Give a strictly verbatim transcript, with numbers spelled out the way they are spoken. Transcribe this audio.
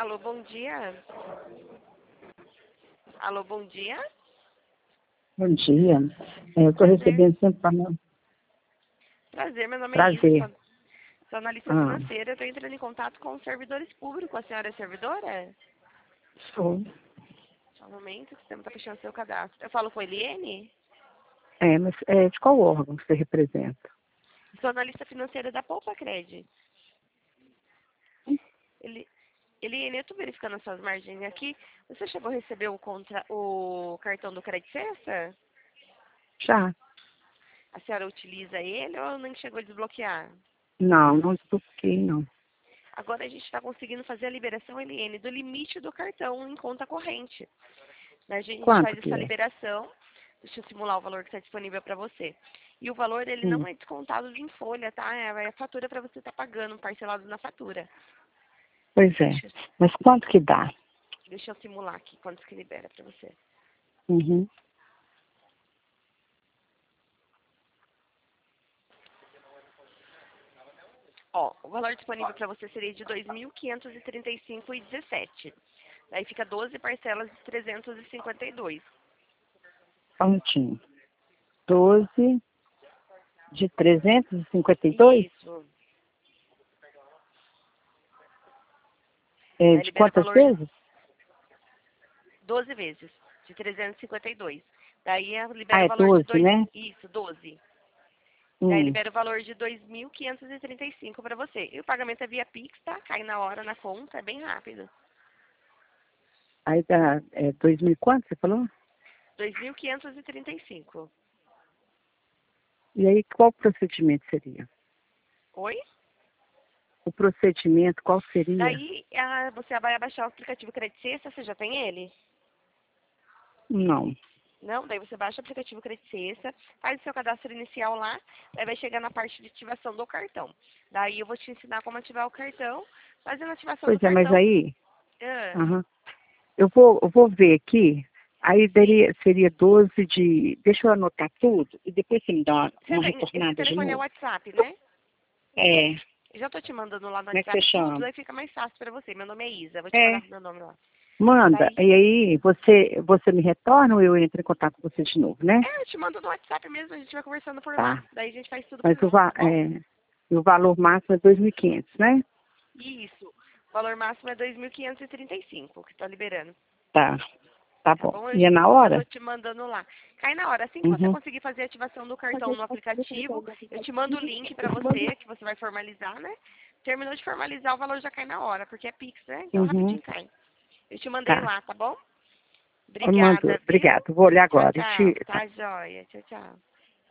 Alô, bom dia. Alô, bom dia. Bom dia. É, eu estou recebendo sempre para mim. Prazer, meu nome é Isa, Prazer. sou, sou analista Ah, financeira. Eu estou entrando em contato com os servidores públicos. A senhora é servidora? sou. Só um momento, que o sistema está fechando seu cadastro. Eu falo com a Eliane? É, mas é, de qual órgão você representa? Sou analista financeira da Poupa Cred. Ele, Eliane, eu estou verificando as suas margens aqui. Você chegou a receber o, contra, o cartão do Credit Sexta? Já. A senhora utiliza ele ou nem chegou a desbloquear? Não, não desbloqueei, não. Agora a gente está conseguindo fazer a liberação, Eliane, do limite do cartão em conta corrente. A gente Quanto faz que essa é? liberação, deixa eu simular o valor que está disponível para você. E o valor, ele Hum, não é descontado em folha, tá? É a fatura para você estar pagando, parcelado na fatura. pois é. Deixa, eu- Mas quanto que dá? deixa eu simular aqui, quanto que libera para você. Uhum. Ó, o valor disponível para você seria de dois mil quinhentos e trinta e cinco reais e dezessete centavos. Daí fica doze parcelas de trezentos e cinquenta e dois. Só um minutinho. doze de trezentos e cinquenta e dois? Isso. É, Daí de libera o quantas valor de vezes? doze vezes, de trezentos e cinquenta e dois. Daí eh, Ah, libera o é valor de doze, dois, né? isso, doze. Daí Hum. libera o valor de dois mil quinhentos e trinta e cinco para você. E o pagamento é via Pix, tá? Cai na hora na conta, é bem rápido. Aí dá é, dois mil e quanto você falou? dois mil quinhentos e trinta e cinco. E aí qual procedimento seria? Oi? O procedimento qual seria? Daí ah, você vai abaixar o aplicativo Credit Sexta, você já tem ele? Não. Não? Daí você baixa o aplicativo Credit Sexta, faz o seu cadastro inicial lá, daí vai chegar na parte de ativação do cartão. Daí eu vou te ensinar como ativar o cartão, fazendo a ativação do Pois é, mas cartão. aí... Ah, Aham. Eu vou, eu vou ver aqui, aí sim. daria, seria doze de... Deixa eu anotar tudo e depois você me dá uma, Você uma tem, esse retornada de telefone é novo. WhatsApp, né? É, Eu já tô te mandando lá no como é que você WhatsApp tudo, chama? aí fica mais fácil pra você. Meu nome é Isa, vou te É, mandar meu nome lá. manda, Daí, e aí você, você me retorna ou eu entro em contato com você de novo, né? é, eu te mando no WhatsApp mesmo, a gente vai conversando por lá. Tá, Daí a gente faz tudo por mas o, lá, va tá bom? é, e o valor máximo é dois mil e quinhentos, né? Isso. O valor máximo é dois mil quinhentos e trinta e cinco que tá liberando. Tá, tá Tá bom. bom? Eu E é já, na já tô hora? te mandando lá. Cai na hora. Assim que você Uhum. conseguir fazer a ativação do cartão no aplicativo, eu te mando o link pra você, que você vai formalizar, né? Terminou de formalizar, o valor já cai na hora, porque é Pix, né? Então Uhum. rapidinho cai. Eu te mandei Tá, lá, tá bom? eu mando, Obrigada, viu? obrigado, vou olhar Tchau, agora. Eu te, tchau. tá. Tá joia. Tchau, tchau.